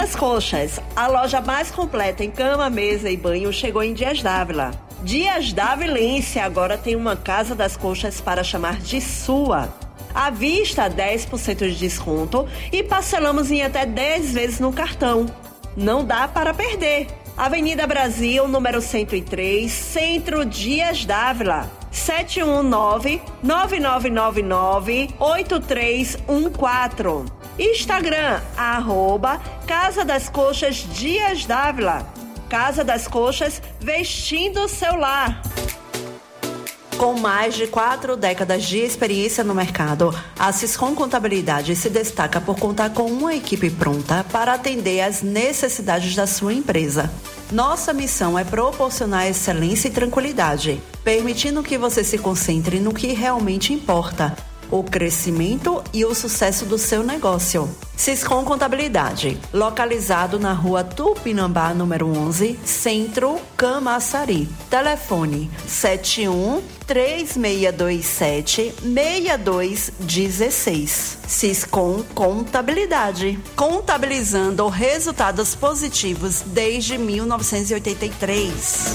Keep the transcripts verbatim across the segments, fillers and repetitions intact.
As Coxas, a loja mais completa em cama, mesa e banho, chegou em Dias Dávila. Dias Davilense agora tem uma Casa das Coxas para chamar de sua. À vista, dez por cento de desconto e parcelamos em até dez vezes no cartão. Não dá para perder. Avenida Brasil, número cento e três, Centro, Dias Dávila. sete um nove, nove nove nove nove, oito três um quatro. Instagram, arroba Casa das Coxas Dias Dávila. Casa das Coxas, vestindo o seu lar. Com mais de quatro décadas de experiência no mercado, a Siscom Contabilidade se destaca por contar com uma equipe pronta para atender às necessidades da sua empresa. Nossa missão é proporcionar excelência e tranquilidade, permitindo que você se concentre no que realmente importa: o crescimento e o sucesso do seu negócio. Siscom Contabilidade, localizado na rua Tupinambá, número onze, Centro, Camaçari. Telefone sete um, três seis dois sete, seis dois um seis. Siscom Contabilidade, contabilizando resultados positivos desde mil novecentos e oitenta e três.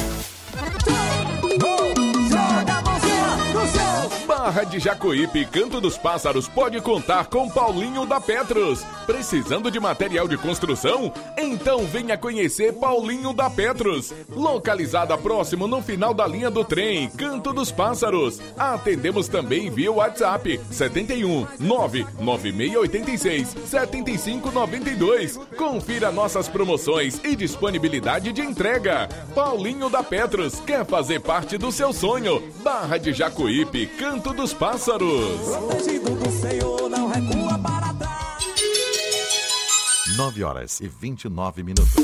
Barra de Jacuípe, Canto dos Pássaros pode contar com Paulinho da Petros. Precisando de material de construção? Então venha conhecer Paulinho da Petros. Localizada próximo no final da linha do trem, Canto dos Pássaros. Atendemos também via WhatsApp setenta e um, nove nove seis oito seis, sete cinco nove dois. Confira nossas promoções e disponibilidade de entrega. Paulinho da Petros quer fazer parte do seu sonho. Barra de Jacuípe, Canto dos Pássaros. Protegido do Senhor, não recua para trás. nove horas e vinte e nove minutos.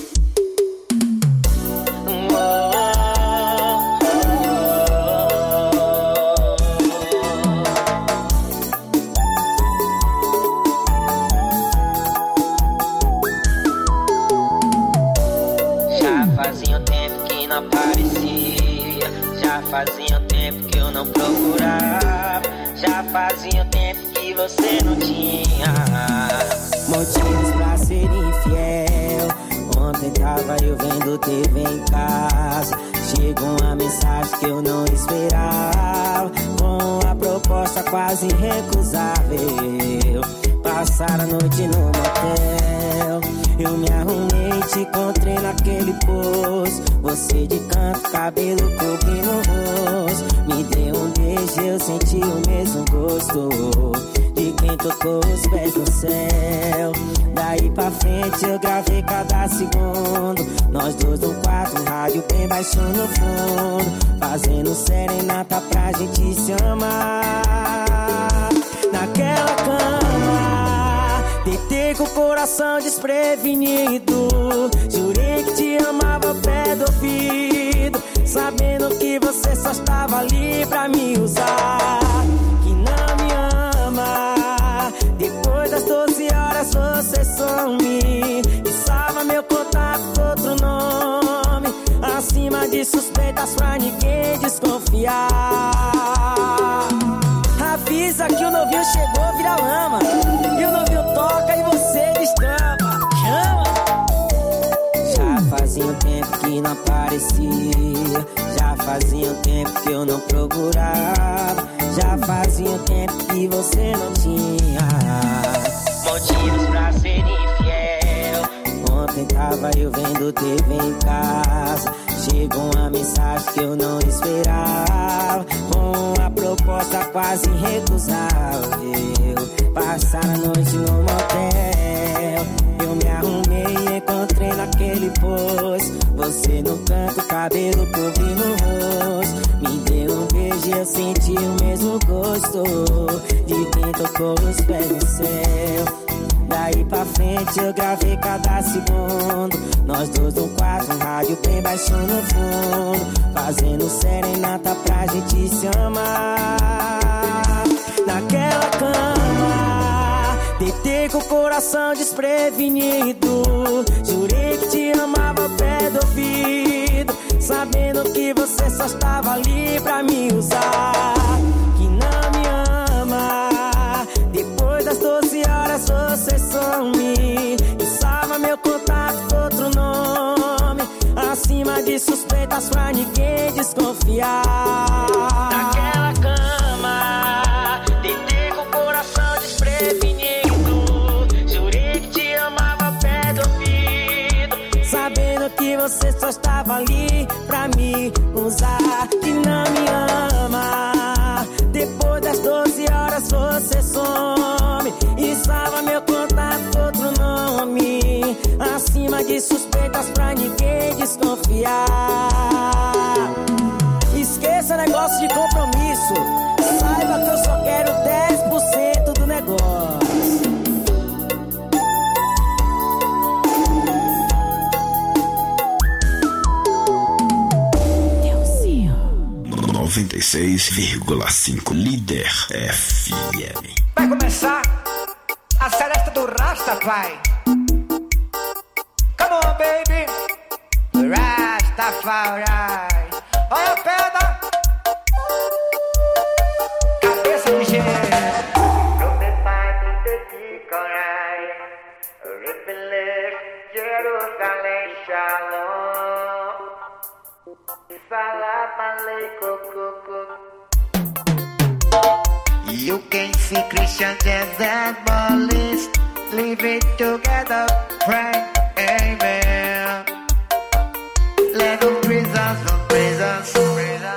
Já fazia um tempo que não aparecia, já fazia um tempo que eu não procurava, já fazia um tempo que você não tinha motivos pra ser infiel. Ontem tava eu vendo T V em casa, chegou uma mensagem que eu não esperava, com a proposta quase irrecusável. Passaram a noite no motel, eu me arrumei, te encontrei naquele posto. Você de canto, cabelo cobrindo o rosto. Me deu um beijo, eu senti o mesmo gosto de quem tocou os pés no céu. Daí pra frente eu gravei cada segundo, nós dois no quarto, rádio bem baixo no fundo, fazendo serenata pra gente se amar. Naquela cama, deitei com o coração desprevenido, jurei que te amava ao pé do ouvido, sabendo que você só estava ali pra me usar, que não me ama. Depois das doze horas você some e salva meu contato com outro nome, acima de suspeitas pra ninguém desconfiar. Avisa que o novinho chegou, vira lama, e o novinho toca e você destampa. Chama! Já fazia um tempo que não aparecia, já fazia um tempo que eu não procurava, já fazia um tempo que você não tinha motivos pra ser infiel. Ontem tava eu vendo T V em casa, chegou uma mensagem que eu não esperava, com a proposta quase irrecusável. Passaram a noite no motel, eu me arrumei e encontrei naquele posto. Você no canto, cabelo cobrindo o rosto. Me deu um beijo e eu senti o mesmo gosto de quem tocou os pés no céu. Daí pra frente eu gravei cada segundo, nós dois no quarto, rádio bem baixo no fundo, fazendo serenata pra gente se amar. Naquela cama, deitei com o coração desprevenido, jurei que te amava ao pé do ouvido, sabendo que você só estava ali pra me usar, que não me ama. Depois das doze horas você some e salva meu você só estava ali pra me usar, que não me ama. Depois das doze horas você some e salva meu contato com outro nome, acima de suspeitas pra ninguém desconfiar. Esqueça negócio de compromisso, saiba que eu só quero dez por cento do negócio. noventa e seis vírgula cinco Líder F M. Vai começar a seresta do Rastafari. Come on, baby. Rastafari. Olha a pedra. Cabeça de gênero. Jerusalém, Shalom. Salam aleikum. You can see Christians and Muslims living together, pray, amen. Let them prisons, no prisons, prisons.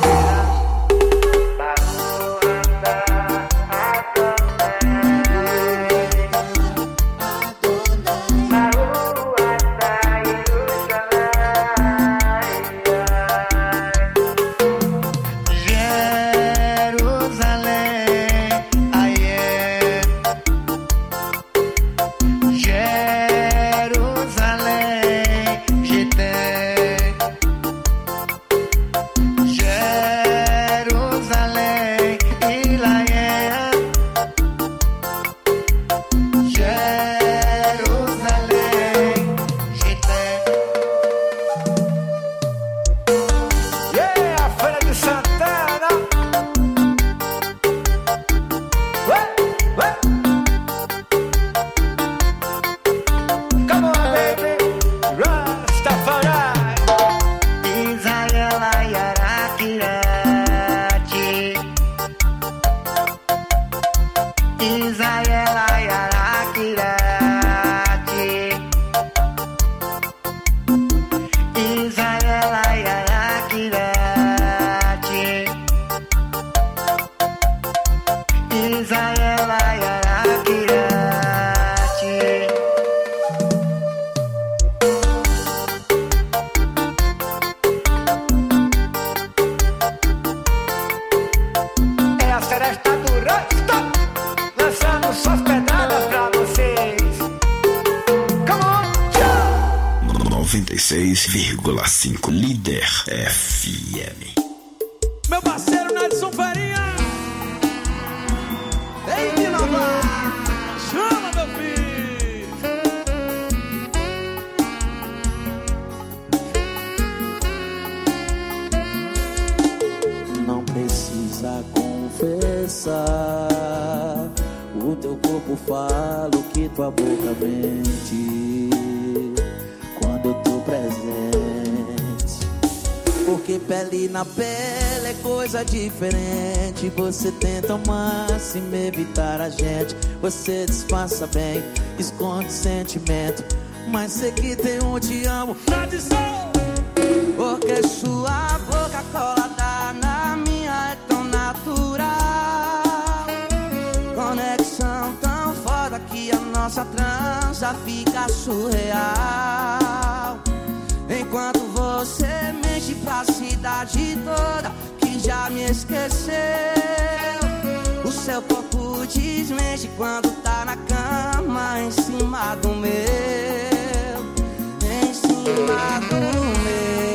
noventa e seis vírgula cinco Líder F M. Meu parceiro Nelson Faria. Ei, de Nova, chama meu filho. Não precisa confessar, o teu corpo fala o que tua boca mente quando eu tô presente. Porque pele na pele é coisa diferente. Você tenta ao máximo evitar a gente. Você disfarça bem, esconde sentimento, mas sei que tem um te amo. Tradição! Porque sua boca colada na minha é tão natural. Conexão tão foda que a nossa transa fica surreal. Enquanto você mexe pra cidade toda que já me esqueceu. O seu corpo desmexe quando tá na cama em cima do meu, em cima do meu.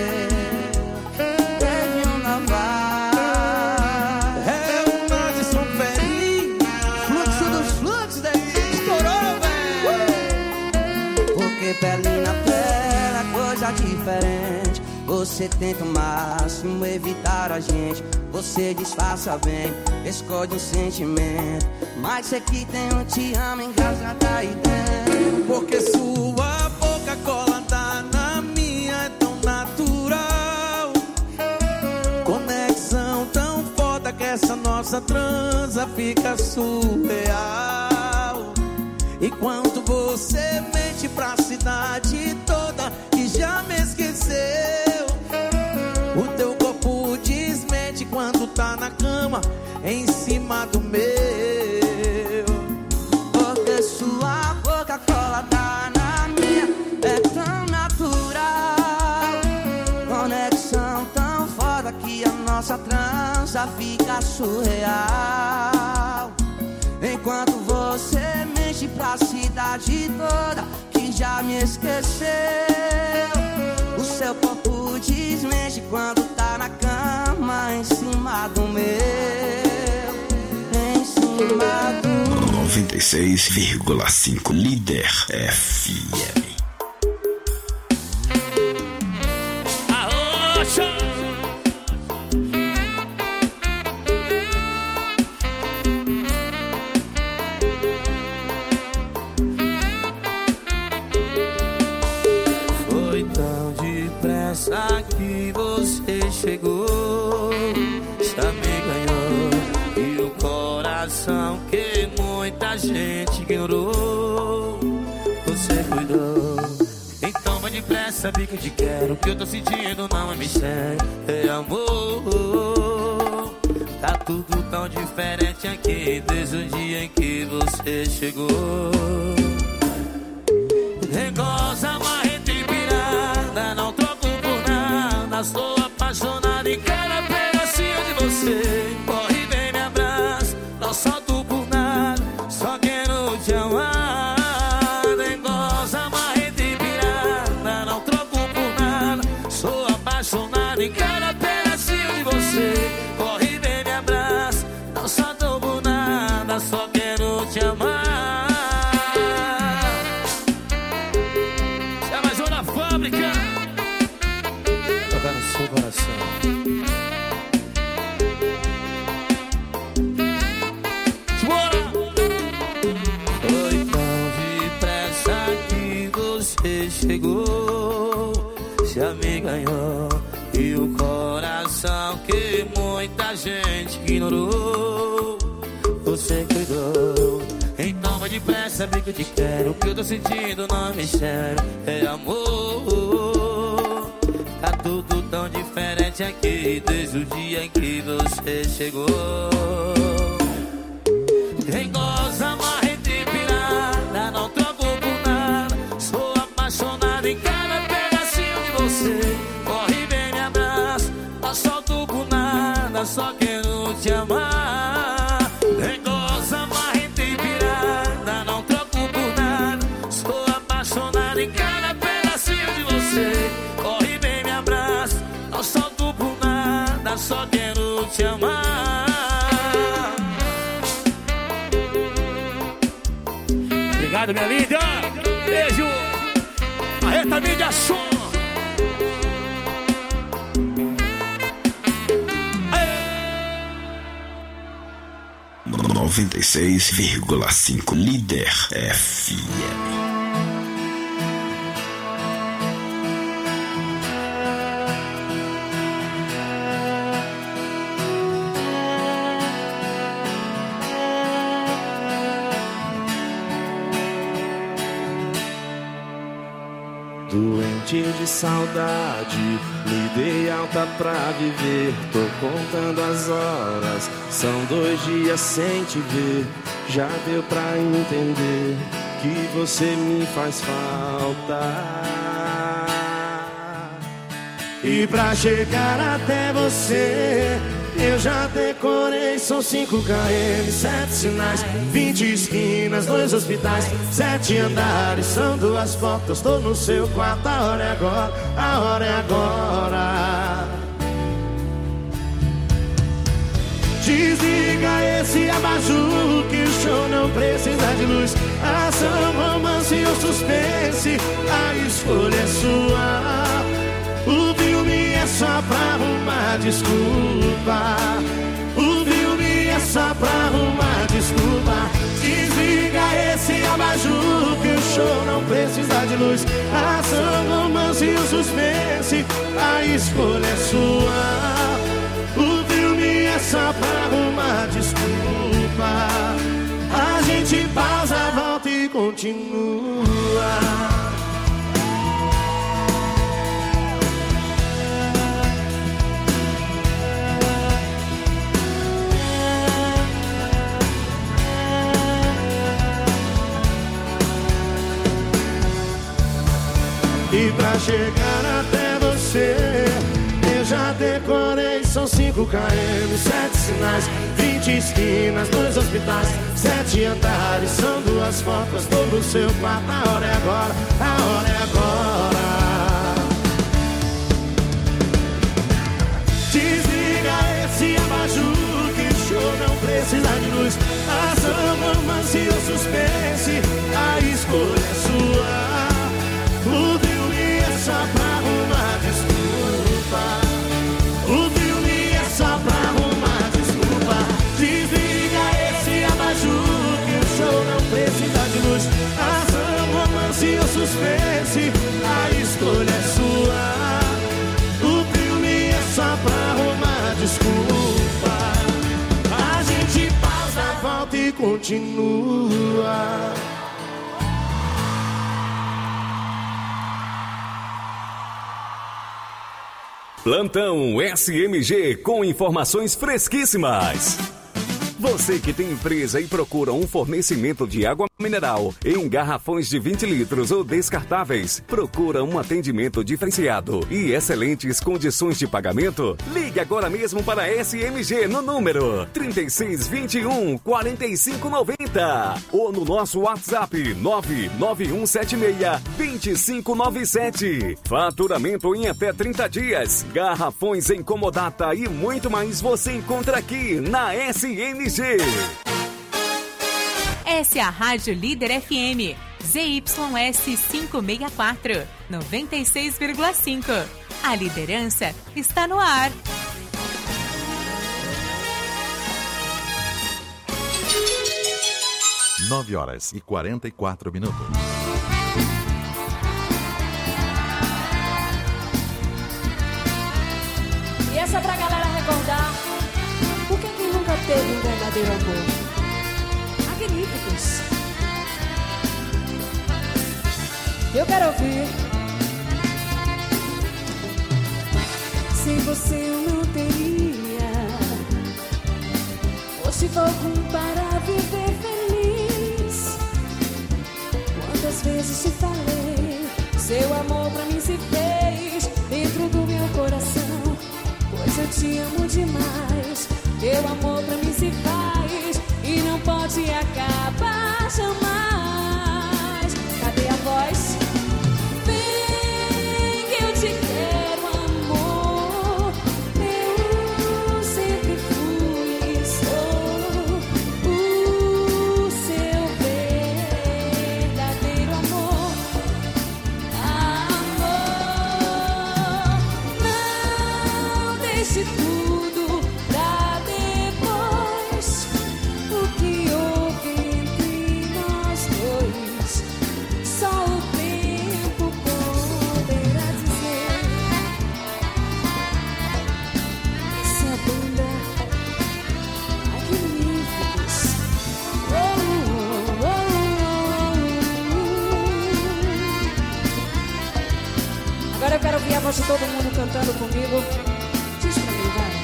Teve um naval. É o Madison Ferri, fluxo dos fluxos, estourou, velho. Porque pele na pele é coisa diferente. Você tenta o máximo evitar a gente. Você disfarça bem, esconde um sentimento, mas sei que tem um te amo engasgado aí dentro. Porque sua boca colada na minha é tão natural. Conexão tão foda que essa nossa transa fica surreal. Enquanto você mente pra cidade toda que já em cima do meu. Porque sua boca colada na minha é tão natural. Conexão tão foda que a nossa transa fica surreal. Enquanto você mexe pra cidade toda que já me esqueceu. O seu corpo desmexe quando tá na cama em cima do meu. Em cima do noventa e seis vírgula cinco Líder F M. Que você chegou, já me ganhou. E o coração que muita gente ignorou, você cuidou. Então vai depressa, vi que eu te quero. O que eu tô sentindo não é mistério, é amor. Tá tudo tão diferente aqui desde o dia em que você chegou. Regosa, marreta e pirada, não troco. Estou apaixonado em cada pedacinho de você. Corre e vem me abraça, não solto por nada, só quero te amar. Nem goza, marreta e pirada, não troco por nada. Sou apaixonado em cada pedacinho de você. Corre e vem me abraça, não solto por nada, só quero te amar. Já mais uma na fábrica. No seu coração. Bora! Foi tão depressa que você chegou, já me ganhou. E o coração que muita gente ignorou, você cuidou. Então vai depressa, vi que eu te quero. O que eu tô sentindo não é mistério, é amor. Tá tudo tão diferente aqui desde o dia em que você chegou. Regosa, marreta e pirada, não troco por nada. Sou apaixonado em cada pedacinho de você. Corre e vem me abraça, não solto por nada, só quero te amar. Regosa, marreta e pirada, não troco por nada. Sou apaixonado em cada pedacinho de você. Corre e vem me abraça, não solto por nada, só quero te amar. Obrigado, minha linda. Beijo. Marreta Mídia Som. noventa e seis vírgula cinco Líder F M. Doente de saudade, me dei alta pra viver. Tô contando as horas, são dois dias sem te ver. Já deu pra entender que você me faz falta. E pra chegar até você, eu já decorei, são cinco quilômetros, sete sinais, vinte esquinas, dois hospitais, sete andares, são duas portas, tô no seu quarto, a hora é agora, a hora é agora. Desliga esse abajur que o show não precisa de luz. Ação, romance ou suspense, a escolha é sua. O filme é só pra arrumar desculpa. O filme é só pra arrumar desculpa. Desliga esse abajur que o show não precisa de luz. Ação, romance e o suspense, a escolha é sua. O filme é só pra arrumar desculpa. A gente pausa, volta e continua. E pra chegar até você, eu já decorei, são cinco quilômetros, sete sinais, vinte esquinas, dois hospitais, sete andares, são duas fotos, tô no seu quarto. A hora é agora, a hora é agora. Desliga esse abajur que o show não precisa de luz. Ação, romance e o suspense, a escolha é sua. O filme é só pra arrumar desculpa. O filme é só pra arrumar desculpa. Desliga esse abajur que o show não precisa de luz. Ação, romance e o suspense, a escolha é sua. O filme é só pra arrumar desculpa. A gente pausa, volta e continua. Plantão S M G com informações fresquíssimas. Você que tem empresa e procura um fornecimento de água mineral em garrafões de vinte litros ou descartáveis, procura um atendimento diferenciado e excelentes condições de pagamento? Ligue agora mesmo para a S M G no número trinta e seis, vinte e um, quarenta e cinco, noventa ou no nosso WhatsApp nove nove um sete seis, dois cinco nove sete. Faturamento em até trinta dias, garrafões em comodata e muito mais você encontra aqui na S M G. Essa é a Rádio Líder F M, Z Y S quinhentos e sessenta e quatro, noventa e seis vírgula cinco. A liderança está no ar. nove horas e quarenta e quatro minutos. E essa é pra galera recordar por que quem nunca teve um verdadeiro amor. Magníficos. Eu quero ouvir. Sem você eu não teria motivo algum para viver feliz. Quantas vezes te falei, seu amor pra mim se fez dentro do meu coração. Pois eu te amo demais, teu amor pra mim se faz e não pode acabar jamais. Cadê a voz? Vem que eu te quero, amor. Eu sempre fui e sou o seu verdadeiro amor. Amor, não deixe tudo pra depois. O que houve entre nós dois, só o tempo poderá dizer. Essa banda magníficos. Oh, oh, oh. Agora eu quero ouvir a voz de todo mundo cantando comigo. Diz pra mim, vai.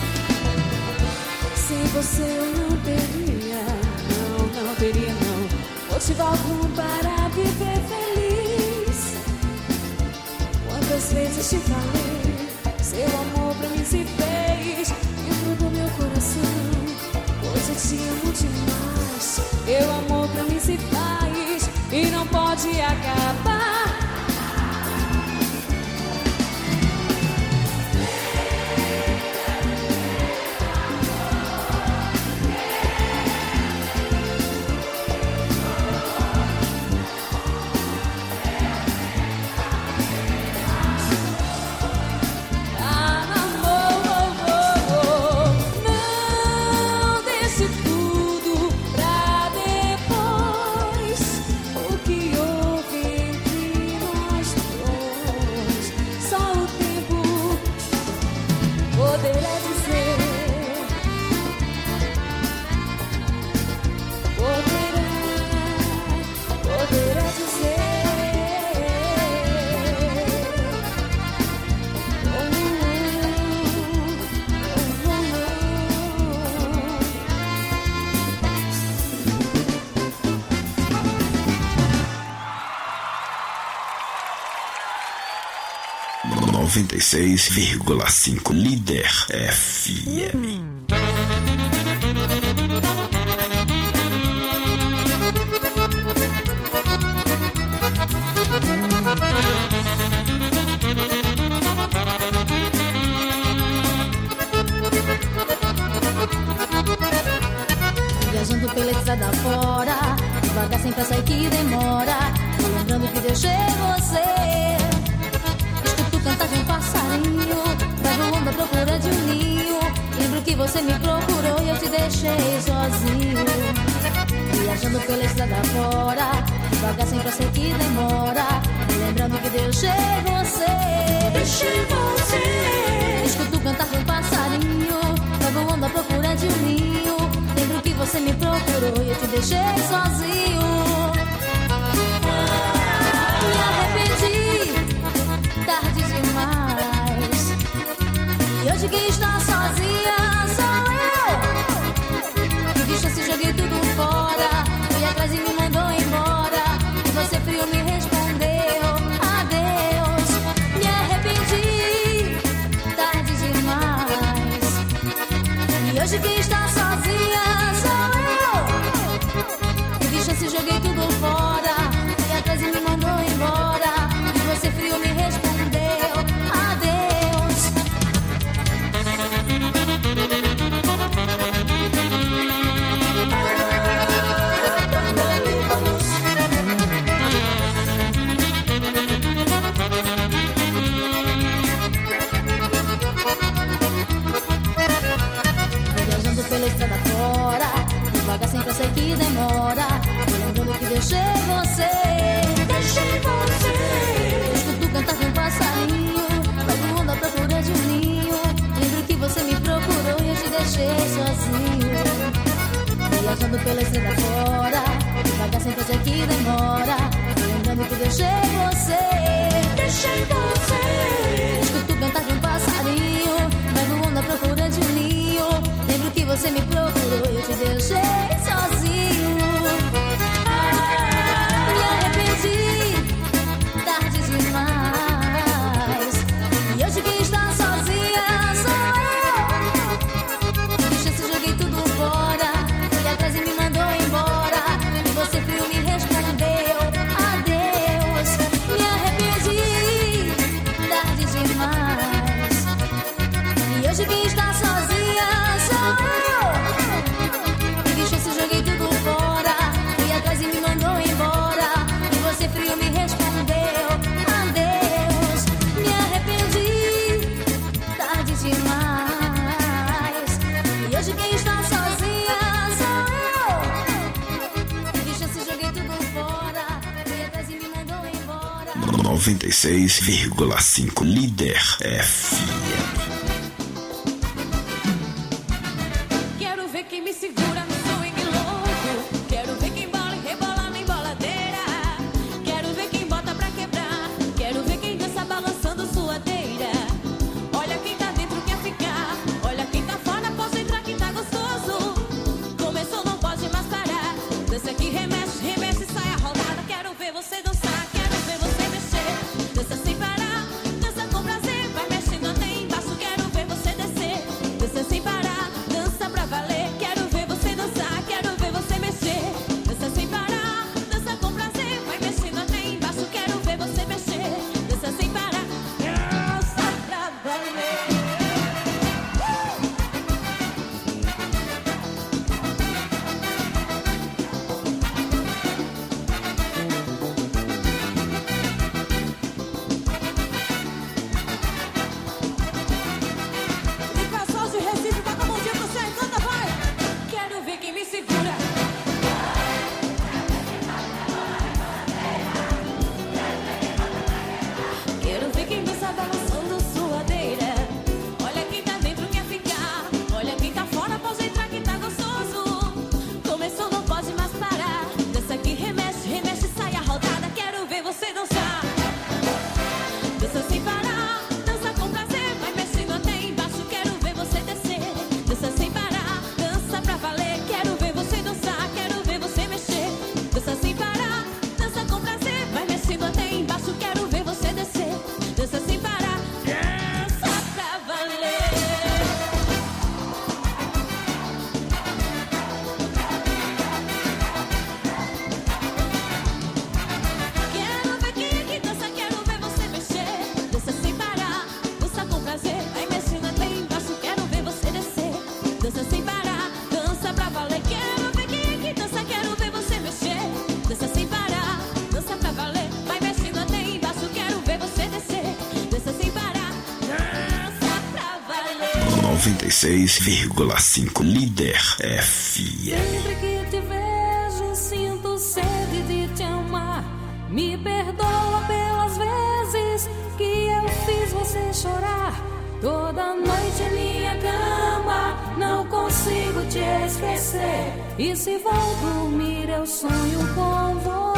Sem você eu não teria, não, não teria não motivo algum para viver feliz. Quantas vezes te falei, seu amor pra mim se fez dentro do meu coração. Pois eu te amo demais, teu amor pra mim se faz e não pode acabar. noventa e seis vírgula cinco Líder F M. Viajando pela estrada fora, devagar sem pressa que demora, lembrando que deixei você. Escuto cantar de um passarinho, vai voando à procura de um ninho. Lembro que você me procurou e eu te deixei sozinho. Viajando pela estrada fora, devagar sem pressa que demora, lembrando que deixei você. Deixei você. Escuto cantar de um passarinho, vai voando à procura de um ninho. Lembro que você me procurou e eu te deixei sozinho. Me arrependi, tarde demais. E hoje quem está sozinha sou eu. Que de chance joguei tudo fora, fui atrás e me mandou embora. E você frio me respondeu adeus. Me arrependi, tarde demais. E hoje quem está sozinha sou eu. Que de chance joguei tudo fora, fui atrás e me mandou embora. E você frio me respondeu adeus. Viajando pela estrada fora, devagar sem pressa que demora, lembrando que deixei você. Deixei você. Escuto cantar de um passarinho, vai voando à procura de um ninho. Lembro que você me procurou e eu te deixei sozinho. Viajando pela estrada fora, devagar sem pressa que demora, lembrando que deixei você. Deixei você. Escuto cantar de um passarinho, vai voando à procura de um ninho. Lembro que você me procurou e eu te deixei sozinho. Me arrependi, tarde demais. E hoje quem está sozinha sou eu. De chance joguei tudo fora, fui atrás e me mandou embora. E você frio me respondeu adeus. Me arrependi, tarde demais. E hoje quem está sozinha sou eu. De chance joguei tudo fora, fui atrás e me mandou embora. E você frio me respondeu adeus. Me arrependi, tarde demais. E hoje quem está sozinha sou eu. De chance joguei tudo fora, fui atrás e me mandou embora. noventa e seis vírgula cinco Líder F M. Quero ver quem me segura no swing louco. Quero ver quem bola e rebola na emboladeira. Quero ver quem bota pra quebrar. Quero ver quem dança balançando suadeira. Olha quem tá dentro quer ficar. Olha quem tá fora, posso entrar quem tá gostoso. Começou, não pode mais parar. Dança que remexe, remexe, sai a rodada. Quero ver você dançar, quero ver você mexer. Dança sem parar, dança com prazer. Vai mexendo até embaixo, quero noventa e seis vírgula cinco Líder F M. Sempre que te vejo, sinto sede de te amar. Me perdoa pelas vezes que eu fiz você chorar. Toda noite em minha cama, não consigo te esquecer. E se vou dormir, eu sonho com você.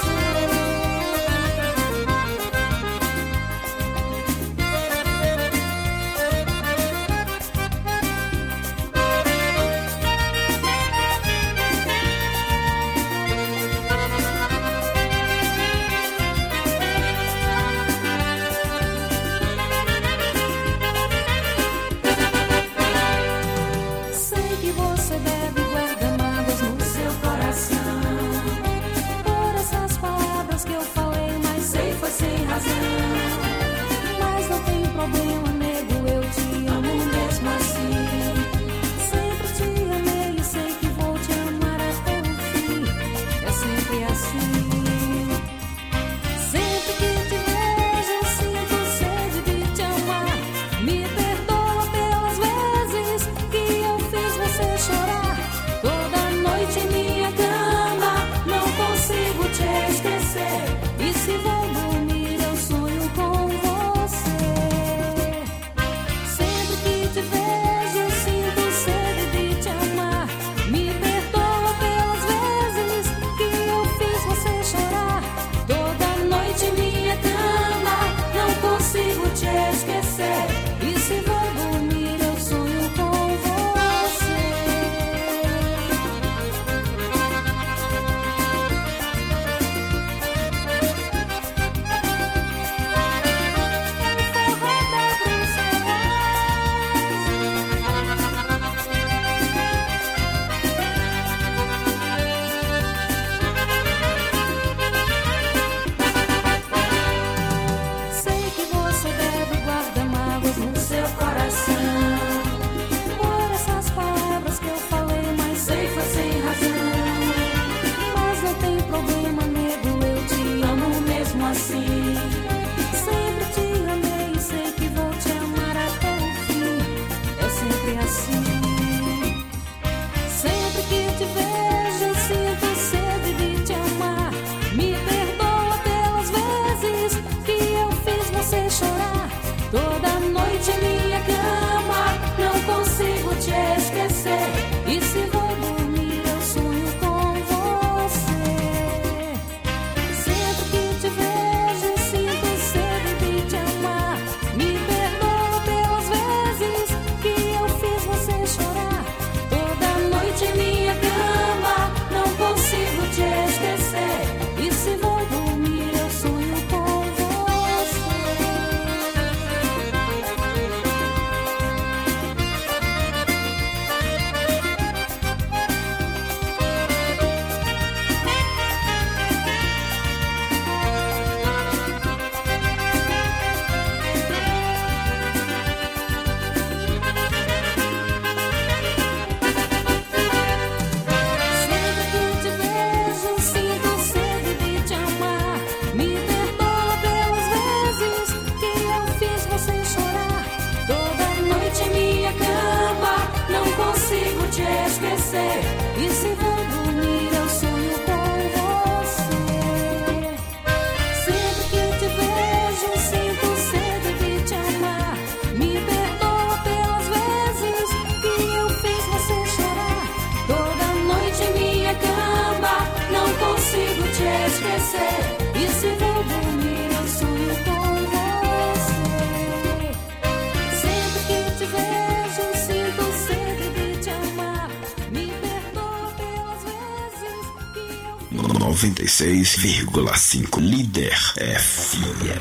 noventa e seis vírgula cinco Líder F M.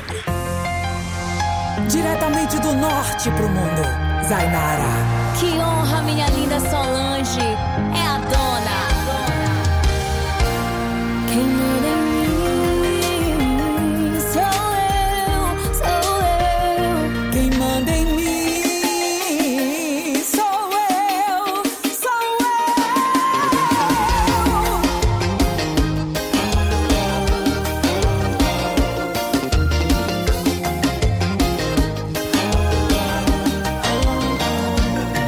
Diretamente do norte pro mundo, Zainara. Que honra, minha linda Solange. É a dona. Quem manda em mim sou eu, sou eu. Quem manda em mim sou eu, sou Eu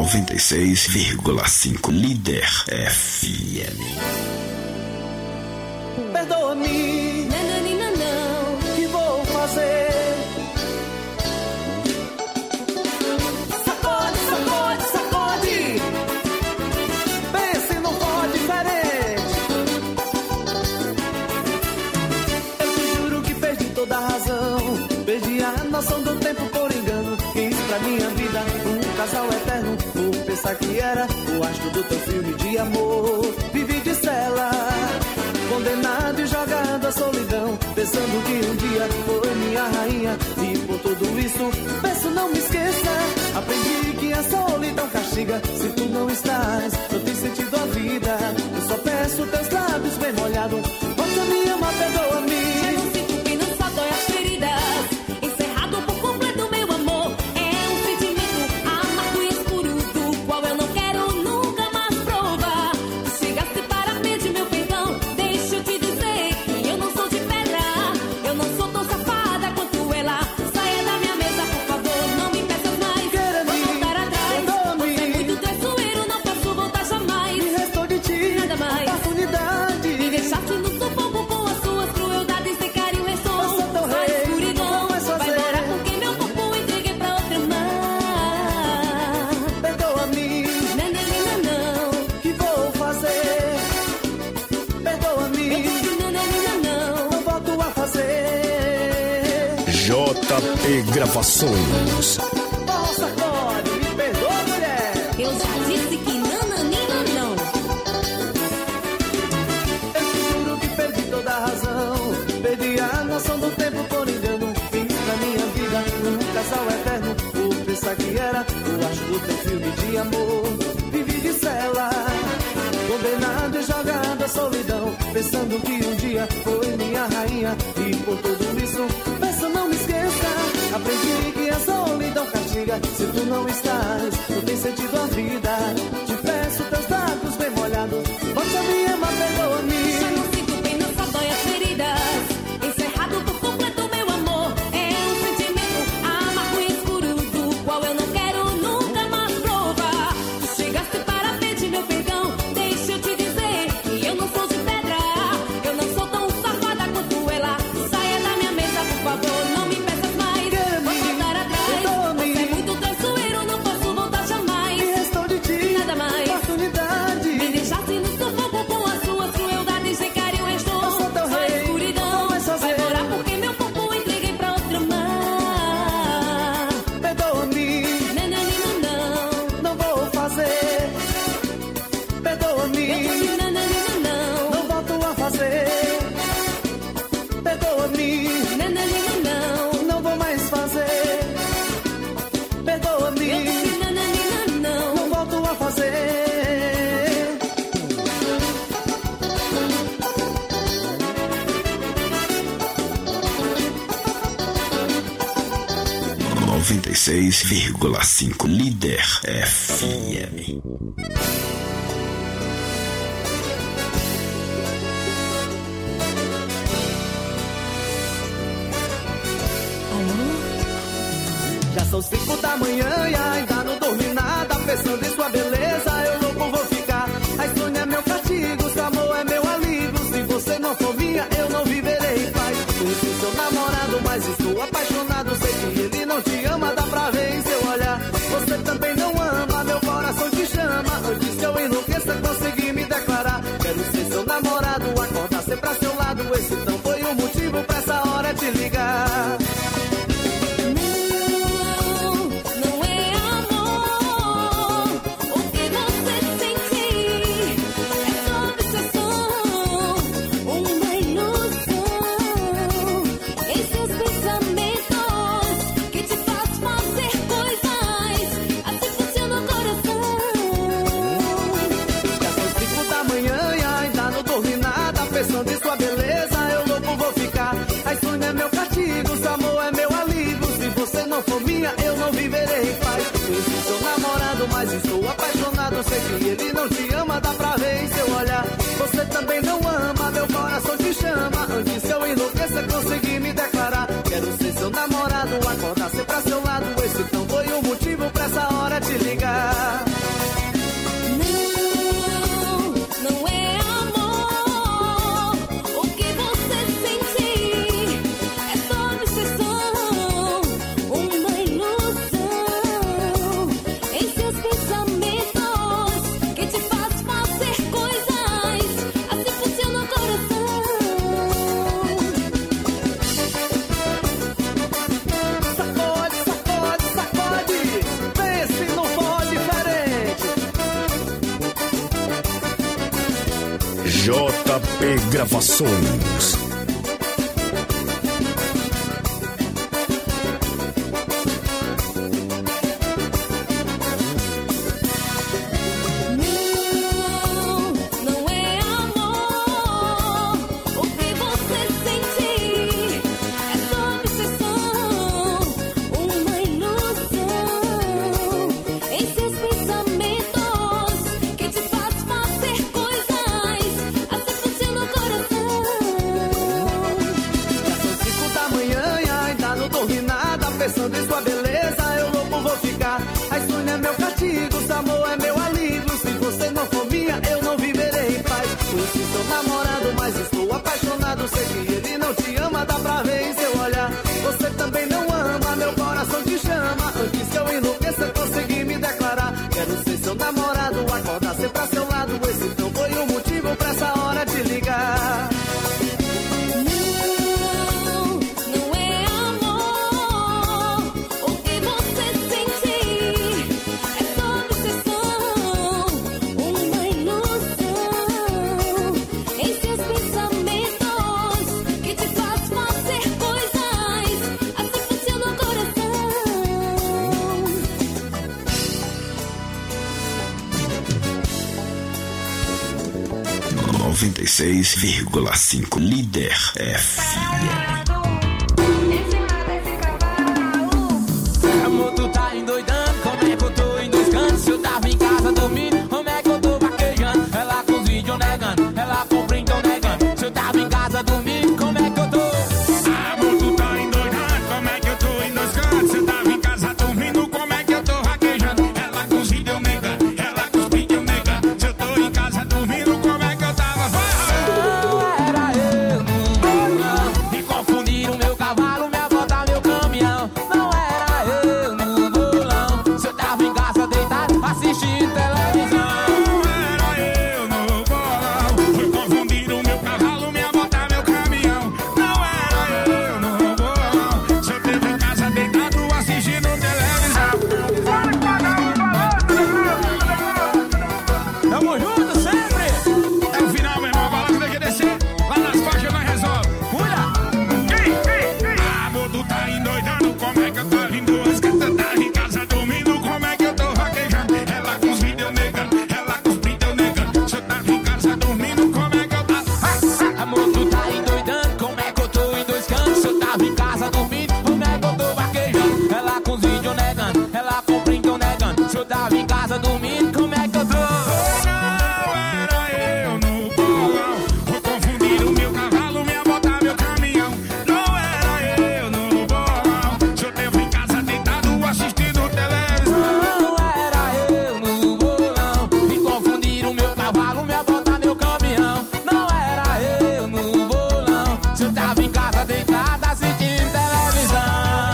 noventa e seis vírgula cinco Líder F M. Perdoa-me, nananina não, que vou fazer? Sacode, sacode, sacode. Pense não pode diferente. Eu te juro que perdi toda a razão. Perdi a noção do tempo por engano. Quis pra minha vida um casal eterno. Por pensar que era o astro do teu filme de amor. Vivi de cela, condenado e jogado à solidão, pensando que um dia foi minha rainha. E por tudo isso, peço não me esqueça. Aprendi que a solidão castiga. Se tu não estás, não tem sentido a vida. Eu só peço teus lábios bem molhados. Volte a me amar, perdoa-me. Eu não sinto que não só dói as feridas. Encerrado por completo meu amor. É um sentimento amargo e escuro, do qual eu não quero nunca mais provar. Tu chegaste para pedir meu perdão. Deixa eu te dizer que eu não sou de pedra. Eu não sou tão safada quanto ela. Saia da minha mesa, por favor, não me peças mais. Vou voltar atrás. Você é muito traiçoeiro, não posso voltar jamais. Me restou de ti nada mais. Oportunidade. Me deixaste no sufoco com as suas crueldades. Sem carinho restou a escuridão. Vai embora porque meu corpo entreguei pra outra mão. Perdoa-me, Nananina não, que vou fazer? Perdoa-me, eu disse nananina não. não volto a fazer. J P Gravações. Oh, sacode, me perdoa, mulher. Eu já disse que nananina não. Eu te juro que perdi toda a razão. Perdi a noção do tempo por engano. Fiz na minha vida um casal eterno. Por pensar que era o astro do teu filme de amor. Vivi de cela, condenado e jogado à solidão, pensando que um dia foi minha rainha. E por tudo isso, peço não me esqueça. Aprendi que a solidão castiga. Se tu não estás, não tem sentido a vida. Te peço teus lábios bem molhados. Volte a me amar, perdoa-me. Já não sinto pena, só dói as feridas. Encerrado por completo meu amor. É um sentimento amargo e escuro, do qual eu não quero nunca mais provar. Tu chegaste para pedir meu perdão. Deixa eu te dizer que eu não sou de pedra. Eu não sou tão safada quanto ela. Saia da minha mesa, por favor, não me peças mais. Vou voltar atrás. Você é muito traiçoeiro, não posso voltar jamais. Me restou de ti nada mais. Oportunidade. Me deixaste no sufoco com as suas crueldades. Sem carinho restou Eu sou teu só rei, escuridão. não vais fazer. Vai embora porque meu corpo entreguei pra outra mão. Perdoa-me, Nananina não, não vou fazer. eu Perdoa-me, disse nananina não. não volto a fazer. Perdoa-me, Nananina não, não vou mais fazer. Perdoa-me, eu disse nananina não. não volto a fazer. noventa e seis vírgula cinco Líder F M. Já são cinco da manhã e ainda não dormi nada. Pensando em sua beleza, eu louco vou ficar. A insônia é meu castigo, seu amor é meu alívio. Se você não for minha, eu não viverei em paz. Conheci seu namorado, mas estou apaixonado. Sei que ele não te ama, dá pra ver em seu olhar. Você também não ama, meu coração te chama. Antes que eu enlouqueça, consegui me declarar. Quero ser seu namorado, acordar sempre a seu lado. Esse não foi o motivo pra essa hora te ligar. Não é amor o que você sente. É só obsessão, uma ilusão. Em seus pensamentos que te faz fazer coisas. Assim funciona o coração. Já são cinco da manhã e ainda não dormi nada. Pensando em sua beleza, eu louco vou ficar. A insônia é meu castigo, seu amor é meu alívio. Se você não for minha, eu não viverei em paz. Conheci seu namorado, mas estou apaixonado. Sei que ele não te ama, dá pra ver em seu olhar. Você também não ama, meu coração te chama. Antes que eu enlouqueça, consegui me declarar. Quero ser seu namorado, acordar sempre a seu lado. Esse não foi o motivo pra essa hora te ligar. J P Gravações. Pensando em sua beleza, eu louco vou ficar. A insônia é meu castigo, o amor é meu alívio. Se você não for minha, eu não viverei em paz. Conheci seu namorado, mas estou apaixonado. Sei que ele não te ama, dá pra ver em seu olhar. Você também não ama, meu coração te chama. Antes que eu enlouqueça, eu consegui me declarar. Quero ser seu namorado, acordar sempre a seu lado. Esse então foi o motivo pra essa hora te ligar. noventa e seis vírgula cinco Líder F M. Amor, tu tá endoidando, como é que eu tô em dois cantos? Se eu tava em casa dormindo, como é que eu tô vaquejando? Ela com os vídeos negando, ela com o print negando. Se eu tava em casa dormindo, como é que eu tô? Amor, tu tá endoidando, como é que eu tô em dois cantos? Se eu tava em casa dormindo, como é que eu tô vaquejando? Ela com os vídeos negando, ela com os print negando. Se eu tô em casa dormindo, como é que eu tava? Não era eu no bolão, me confundiram meu cavalo, minha bota, meu caminhão. Não era eu no bolão, se eu tava em casa deitado assistindo televisão. Não era eu no bolão, foi confundir o meu cavalo, minha bota, meu caminhão. Não era eu no bolão, se eu tava em casa deitado assistindo televisão. Tamo junto sempre. É o final, meu irmão, a balança tem que descer. Lá nas faixas nós resolve. Amor, tu tá endoidando, como é que eu tô em duas cantas? Eu tava em casa dormindo, como é que eu tô vaquejando? Ela com os vídeos negando, ela com os prints negando. Se eu tava em casa dormindo, como é que eu tava? Amor, tu tá endoidando, como é que eu tô em dois cantos? Se eu tava em casa dormindo, como é que eu tô vaquejando? Ela com os vídeos negando, ela com o print negando. Se eu tava em casa dormindo, como é que eu tô? Não era eu no bolão, vou confundir o meu cavalo, minha bota, meu caminhão. Não era eu no bolão, se eu tava em casa deitado assistindo televisão. Não era eu no bolão, me confundiram meu cavalo, minha bota, meu caminhão. Não era eu no bolão, se eu tava em casa deitado assistindo televisão.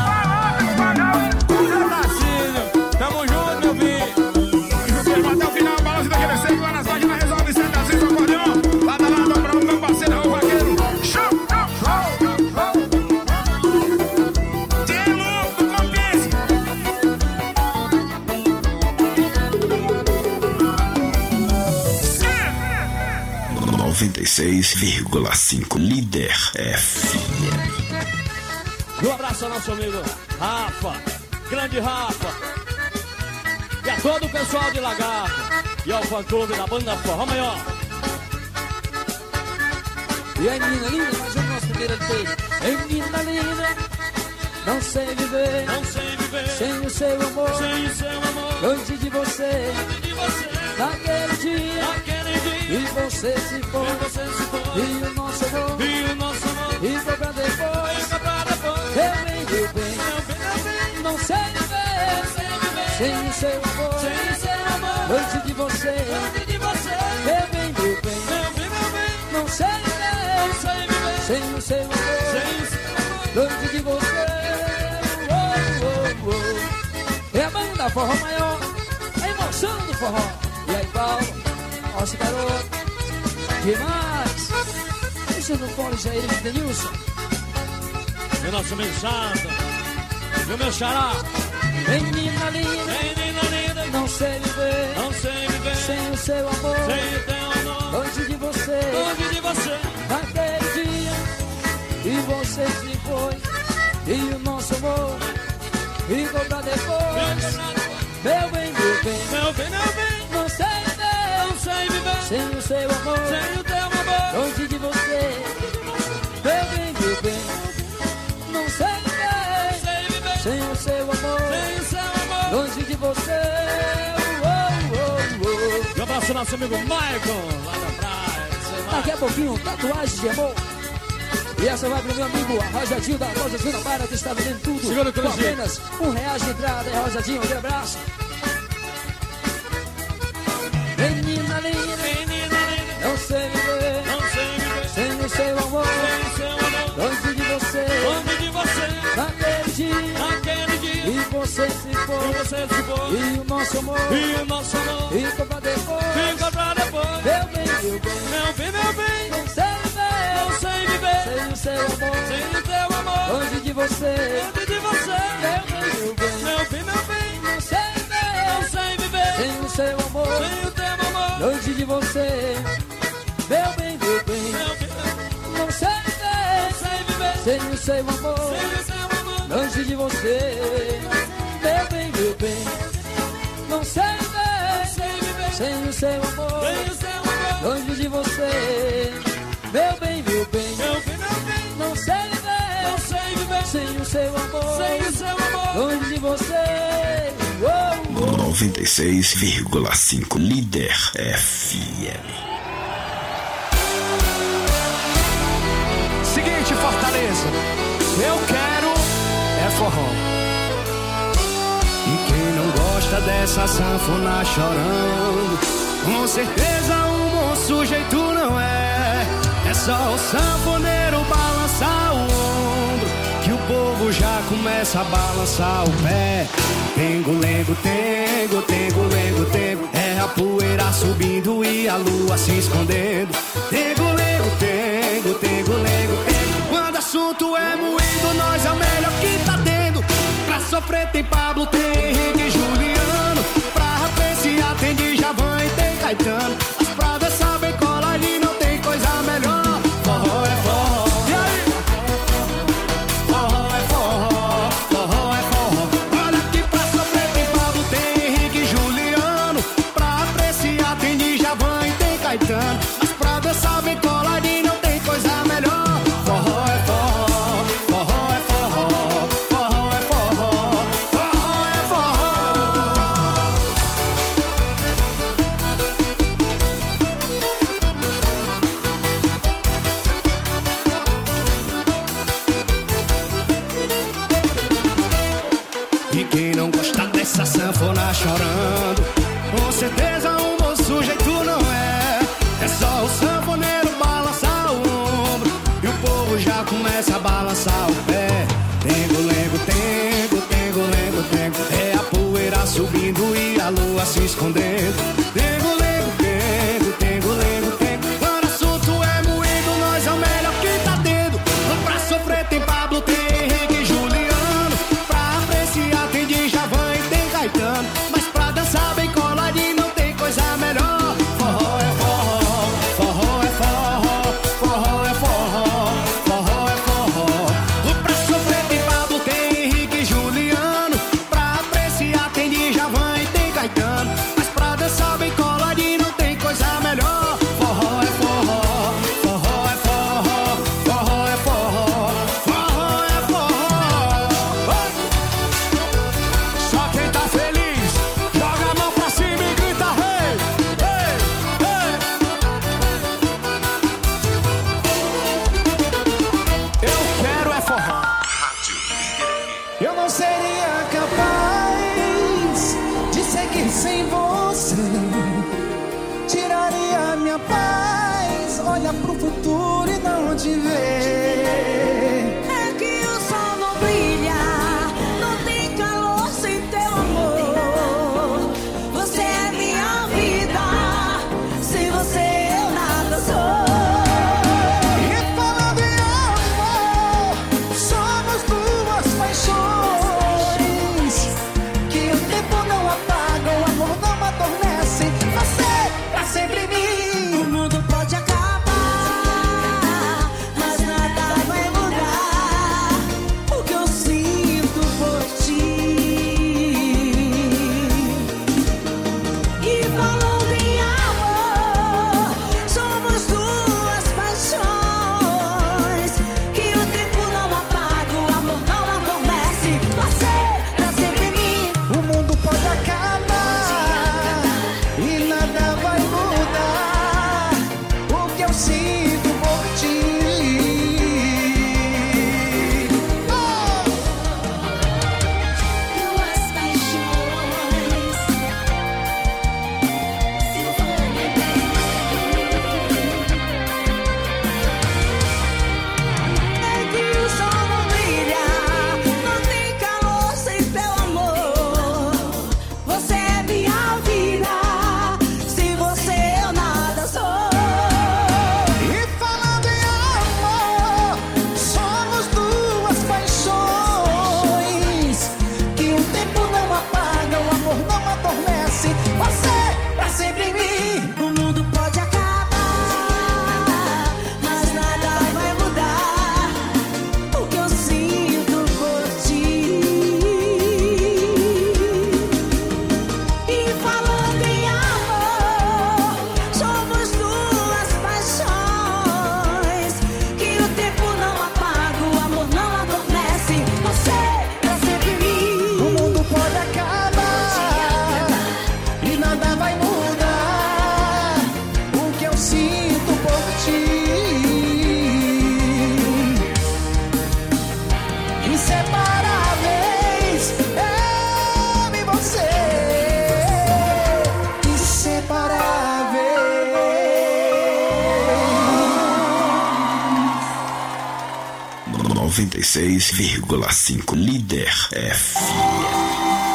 Cuida, Tarcísio, tamo junto, meu filho. Até o final, a balança tem que descer. Lá nas páginas resolve senta assim, seu acordeão. Lado a lado pra o meu parceiro, o vaqueiro. Show, show, show. Tem louco, compense. noventa e seis vírgula cinco Líder F M. Um abraço ao nosso amigo Rafa, grande Rafa, e a todo o pessoal de Lagarto e ao fã-clube da banda Forró Maior. E aí, menina linda, mais um nosso primeiro beijo. Ei, menina linda, não sei viver, não sei viver sem o seu amor, sem o seu amor. Longe de você, Longe de você, naquele dia, naquele dia, e você se foi, e você se foi, e o nosso amor, e o nosso amor, e foi pra depois, fica pra depois. Eu bem, meu bem, Meu bem, meu bem, não sei viver, sem viver sem o seu amor, sem o seu amor. Longe de você, Longe de você, eu bem, meu bem, meu bem, meu bem, não sei viver, não sei viver sem o seu amor, sem o seu amor. longe de você. Oh, oh, oh. É a banda Forró Maior, a emoção do forró. E aí, Paulo, nosso garoto, demais. Isso não pode sair de Denilson. E o nosso mensado, e o meu xará. Menina linda, Menina linda, não sei viver, não sei viver sem o seu amor, sem o teu amor. longe de você, sem o seu amor, sem o teu amor, longe de você, meu bem, meu bem, não sei viver, sei viver, sem o seu amor, sem o seu amor, longe de você. Oh, oh, oh. Um abraço ao nosso amigo Michael, lá da praia. Daqui a pouquinho, tatuagem de amor. E essa vai pro meu amigo Rojadinho da Loja Junamara, que está vendendo tudo Segura, com apenas um real de entrada. É Rojadinho, um abraço. Menina linda, menina linda, não sei viver, não sei viver, sem o seu amor, sem o seu amor, longe de você, longe de você, naquele dia, naquele dia, e você se foi, e você se foi, e o nosso amor, e o nosso amor, ficou pra depois, ficou pra depois, meu bem, meu bem, meu bem, meu bem, não sei viver, não sei viver, sem o seu amor, sem o teu amor, longe de você, longe de você, meu bem, meu bem, meu bem, meu bem, não sei viver, não sei viver, sem o seu amor, sem o teu amor, longe de você, meu bem, meu bem, não sei viver, sei viver, sem o seu amor, sem o seu amor, longe de você, meu bem, meu bem, não sei viver, sei viver, sem o seu amor, sem o seu amor, longe de você, meu bem, meu bem, meu bem, meu bem, não sei viver, não sei viver, sem o seu amor, sem o seu amor, longe de você. Oh, oh. noventa e seis vírgula cinco Líder F M. Seguinte, Fortaleza, eu quero é forró. E quem não gosta dessa sanfona chorando, com certeza um bom sujeito não é. É só o sanfoneiro balançar o ombro, que o povo já começa a balançar o pé. Tengo, lengo, tengo, tengo, lengo, tengo. É a poeira subindo e a lua se escondendo. Tengo, lengo, tengo, tengo, lengo, tengo. Quando assunto é moído, nós é o melhor que tá tendo. Pra sofrer tem Pablo, tem Henrique e Juliano. Pra apreciar tem Djavan e tem Caetano. As pradas sabem colar e não tem coisa melhor. Forró é forró. E aí? Forró é forró. Forró é forró. Olha que pra sofrer tem Pablo, tem Henrique e Juliano. Pra apreciar tem Djavan e tem Caetano. As pradas sabem colar e não tem coisa melhor. Forró é forró. Forró é forró. Forró é forró. Forró é forró. E quem não gosta dessa sanfona chorando, com certeza um bom sujeito não é. É só o sanfoneiro balançar o ombro, e o povo já começa a balançar o pé. Tengo, lengo, tengo, tengo, lengo, tengo. É a poeira subindo e a lua se escondendo. Tengo, lengo, tengo, tengo, lengo, tengo. Quando assunto é moído, nós é o melhor que tá tendo. Pra sofrer tem Pablo, tem Henrique e Juliano. Pra apreciar tem Djavan e tem Caetano. Mas pra dançar bem coladinho não tem coisa melhor. Forró é forró, forró é forró, forró é forró, forró é forró. Pra sofrer tem Pablo, tem Henrique e Juliano. Pra apreciar tem Djavan e tem Caetano. Mas pra dançar bem coladinho não tem coisa melhor. Forró é forró, forró é forró, forró é forró, forró é forró. Só quem tá feliz, joga a mão pra cima e grita hey, hey, hey. Eu quero é forró. Eu não seria capaz de seguir sem você. Tiraria minha paz, olha pro futuro e não te ver. É que o sol não brilha, não tem calor sem teu amor. Você é minha vida, sem você eu nada sou. E falando em amor, somos duas paixões que o tempo não apaga, o amor não adormece. Você pra sempre em mim. O mundo pode acabar, noventa e seis vírgula cinco Líder F M.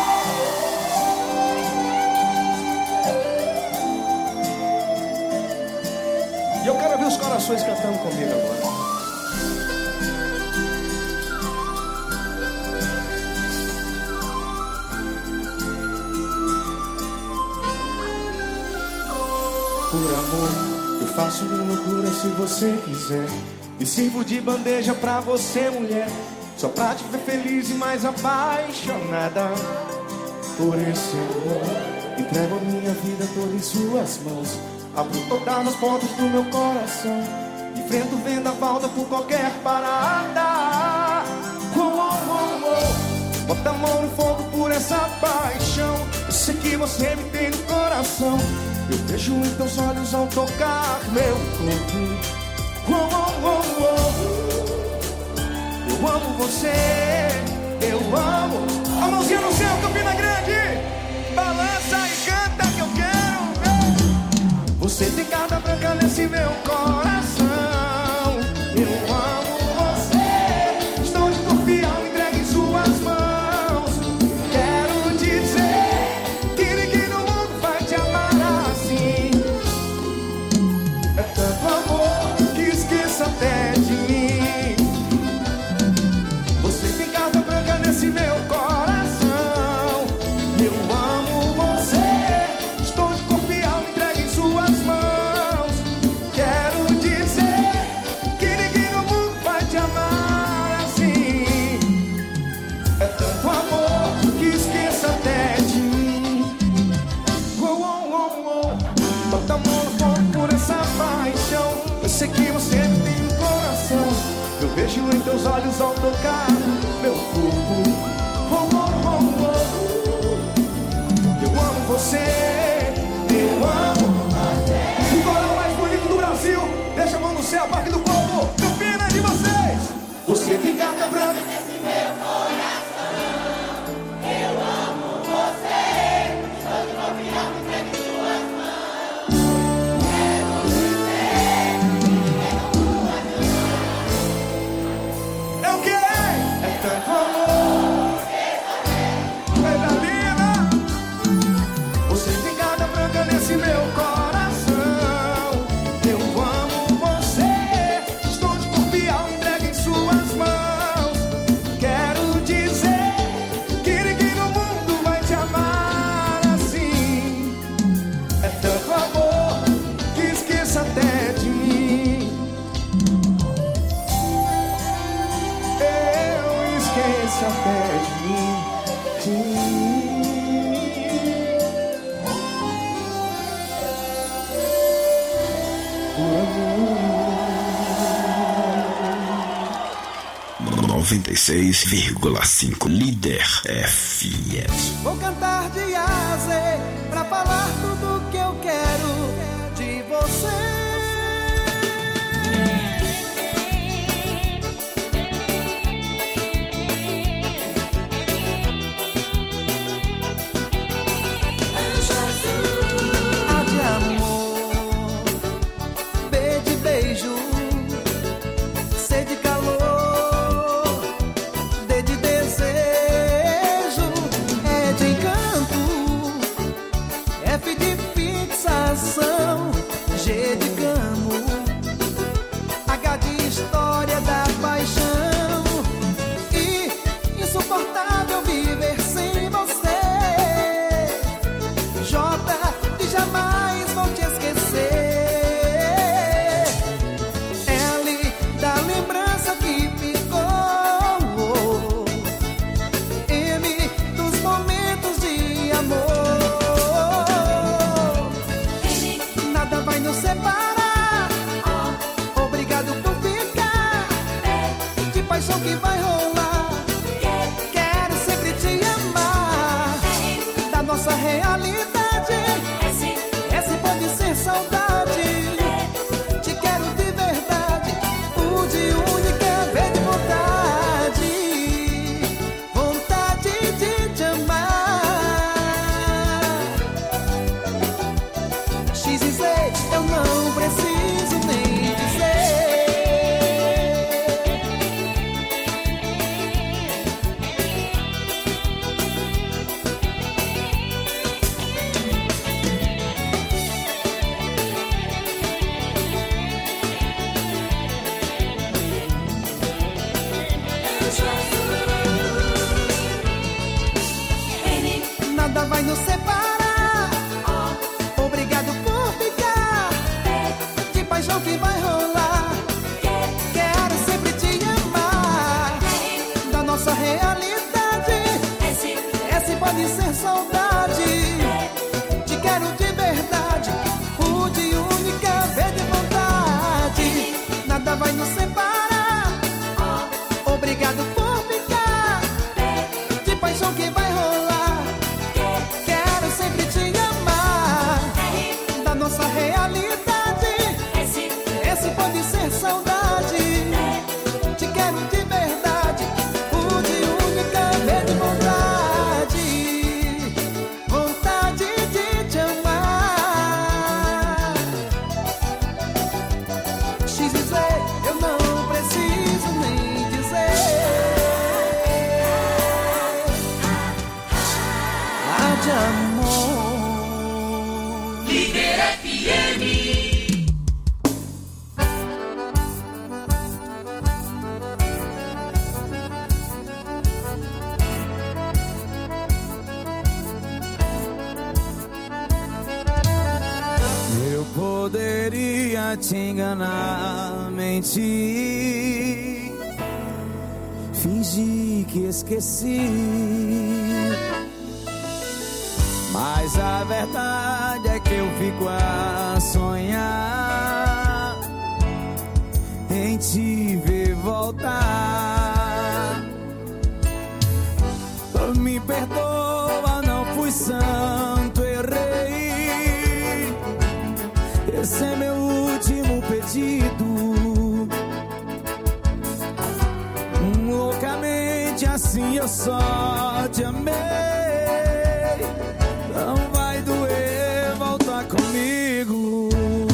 E eu quero ver os corações cantando comigo agora. Por amor, eu faço minha loucura se você quiser. Me sirvo de bandeja pra você, mulher, só pra te ver feliz e mais apaixonada. Por esse amor, entrego a minha vida toda em suas mãos. Abro todas as portas do meu coração, enfrento vendaval por qualquer parada. Oh, oh, oh, oh. Bota a mão no fogo por essa paixão. Eu sei que você me tem no coração. Eu vejo em teus olhos ao tocar meu corpo. Oh, oh, oh, oh. Eu amo você, eu amo. A mãozinha no céu, Campina Grande. Balança e canta que eu quero ver. Você tem carta branca nesse meu coração. Eu amo você. Estou de corpo e alma entregue em suas mãos. Quero dizer que ninguém no mundo vai te amar assim. É tanto amor que esqueça até de mim. Você tem carta branca nesse meu coração. Eu amo você. Estou de corpo e alma entregue em suas mãos. Quero dizer que ninguém no mundo vai te amar assim. É tanto amor que esqueça até de mim. Oh, oh, oh, oh. Bota a mão no fogo por essa paixão. Eu sei que você me tem no coração. Eu vejo em teus olhos ao tocar meu corpo. Oh, oh, oh, oh. Eu amo você. Eu amo você. O coral mais bonito do Brasil. Deixa a mão no céu, Parque do Povo. Campina de vocês. Você tem carta branca nesse meu coração. Eu amo você. Estou de novo e alma entregue em suas mãos. Quero dizer que ninguém no mundo vai te amar. É o quê? É tanto amor. Coisa linda. Você tem carta branca nesse meu coração. Eu amo você. Estou de corpo e alma entregue em suas mãos. Quero dizer que ninguém no mundo vai te amar assim. É tanto amor que esqueça até de mim. Eu esqueço até de mim. De mim. noventa e seis vírgula cinco Líder F M. Vou cantar de A a Z pra falar tudo que eu quero de você. A de amor, B de beijo, C de calor, D de desejo, E de encanto, quero de verdade, pude única vez de vontade. Nada vai nos separar. Obrigado por ficar. De paixão que vai rolar. Quero sempre te amar. Da nossa realidade. Esse pode ser saudade. Te quero de verdade, pude única vez de vontade. Vontade de te amar. X Z, eu não preciso nem dizer. Ah, de amor. Líder F M. Poderia te enganar, mentir, fingir que esqueci, mas a verdade é que eu fico a sonhar em te ver voltar. Me perdoa, não fui santo, errei. Esse é meu último pedido. Loucamente assim eu só te amei. Não vai doer voltar comigo.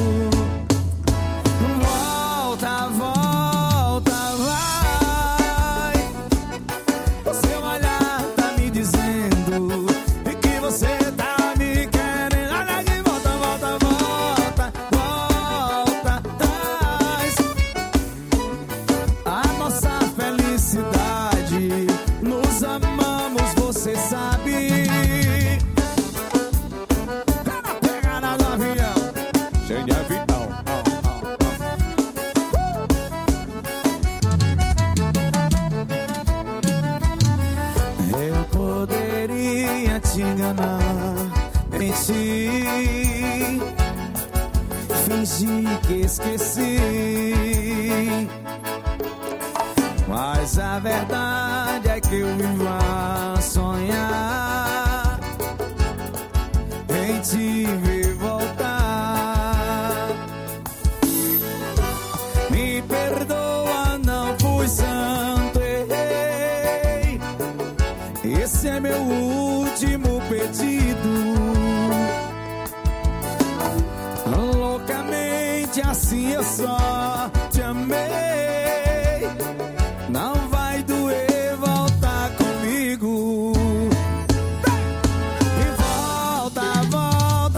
Volta, volta, vai. O seu olhar tá me dizendo que você tá me querendo. Olha aqui, volta, volta, volta. Volta, traz a nossa felicidade. Nos amamos, você sabe. Pega na do avião, cheio de avião. Eu poderia te enganar, mentir, fingir que esqueci, mas a verdade é que eu vivo a sonhar em te ver voltar. Me perdoa, não fui santo, errei. Esse é meu último pedido. Loucamente assim eu só